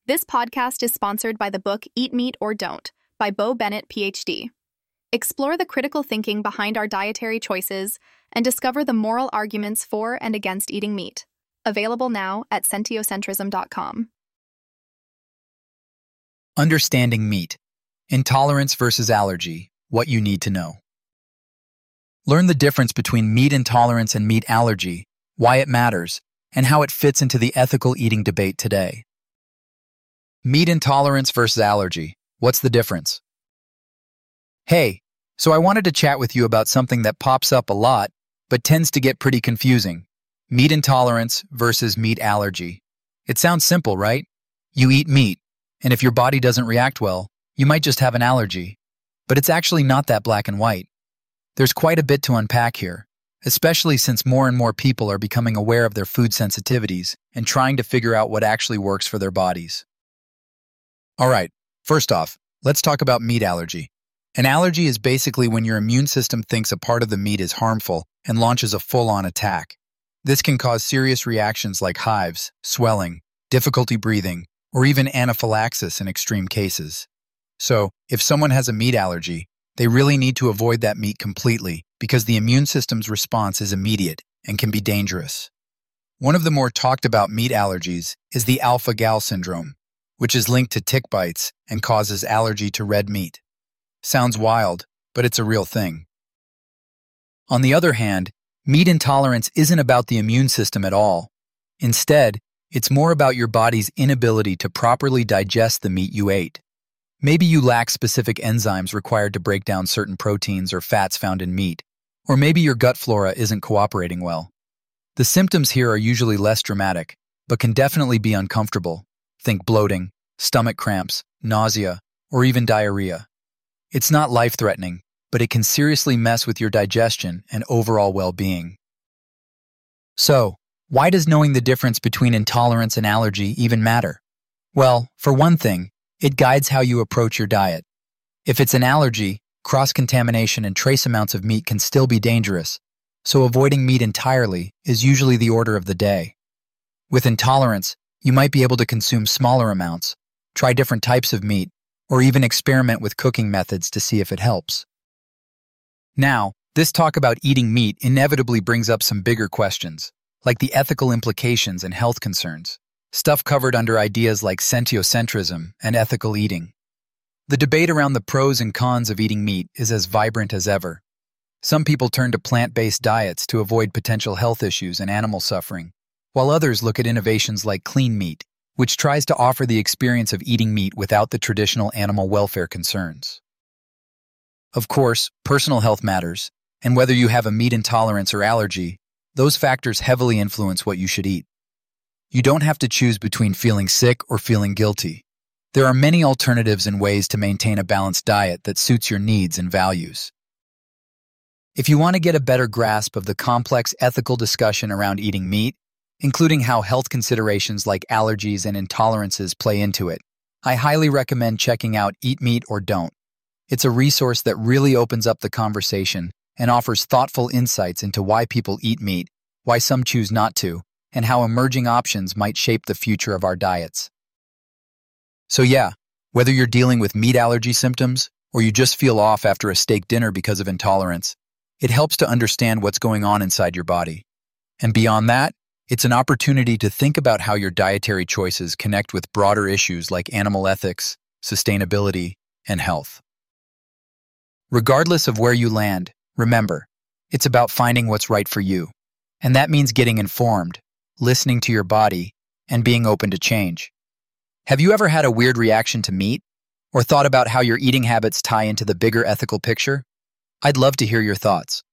This podcast is sponsored by the book Eat Meat or Don't by Bo Bennett, PhD. Explore the critical thinking behind our dietary choices and discover the moral arguments for and against eating meat. Available now at sentiocentrism.com. Understanding meat. Intolerance versus allergy. What you need to know. Learn the difference between meat intolerance and meat allergy, why it matters, and how it fits into the ethical eating debate today. Meat intolerance versus allergy. What's the difference? Hey, so I wanted to chat with you about something that pops up a lot, but tends to get pretty confusing. Meat intolerance versus meat allergy. It sounds simple, right? You eat meat, and if your body doesn't react well, you might just have an allergy. But it's actually not that black and white. There's quite a bit to unpack here, especially since more and more people are becoming aware of their food sensitivities and trying to figure out what actually works for their bodies. All right, first off, let's talk about meat allergy. An allergy is basically when your immune system thinks a part of the meat is harmful and launches a full-on attack. This can cause serious reactions like hives, swelling, difficulty breathing, or even anaphylaxis in extreme cases. So, if someone has a meat allergy, they really need to avoid that meat completely because the immune system's response is immediate and can be dangerous. One of the more talked about meat allergies is the alpha-gal syndrome, which is linked to tick bites and causes allergy to red meat. Sounds wild, but it's a real thing. On the other hand, meat intolerance isn't about the immune system at all. Instead, it's more about your body's inability to properly digest the meat you ate. Maybe you lack specific enzymes required to break down certain proteins or fats found in meat, or maybe your gut flora isn't cooperating well. The symptoms here are usually less dramatic, but can definitely be uncomfortable. Think bloating, stomach cramps, nausea, or even diarrhea. It's not life-threatening, but it can seriously mess with your digestion and overall well-being. So, why does knowing the difference between intolerance and allergy even matter? Well, for one thing, it guides how you approach your diet. If it's an allergy, cross-contamination and trace amounts of meat can still be dangerous, so avoiding meat entirely is usually the order of the day. With intolerance, you might be able to consume smaller amounts, try different types of meat, or even experiment with cooking methods to see if it helps. Now, this talk about eating meat inevitably brings up some bigger questions, like the ethical implications and health concerns, stuff covered under ideas like sentiocentrism and ethical eating. The debate around the pros and cons of eating meat is as vibrant as ever. Some people turn to plant-based diets to avoid potential health issues and animal suffering, while others look at innovations like clean meat, which tries to offer the experience of eating meat without the traditional animal welfare concerns. Of course, personal health matters, and whether you have a meat intolerance or allergy, those factors heavily influence what you should eat. You don't have to choose between feeling sick or feeling guilty. There are many alternatives and ways to maintain a balanced diet that suits your needs and values. If you want to get a better grasp of the complex ethical discussion around eating meat, including how health considerations like allergies and intolerances play into it, I highly recommend checking out Eat Meat or Don't. It's a resource that really opens up the conversation and offers thoughtful insights into why people eat meat, why some choose not to, and how emerging options might shape the future of our diets. So yeah, whether you're dealing with meat allergy symptoms or you just feel off after a steak dinner because of intolerance, it helps to understand what's going on inside your body. And beyond that, it's an opportunity to think about how your dietary choices connect with broader issues like animal ethics, sustainability, and health. Regardless of where you land, remember, it's about finding what's right for you. And that means getting informed, listening to your body, and being open to change. Have you ever had a weird reaction to meat? Or thought about how your eating habits tie into the bigger ethical picture? I'd love to hear your thoughts.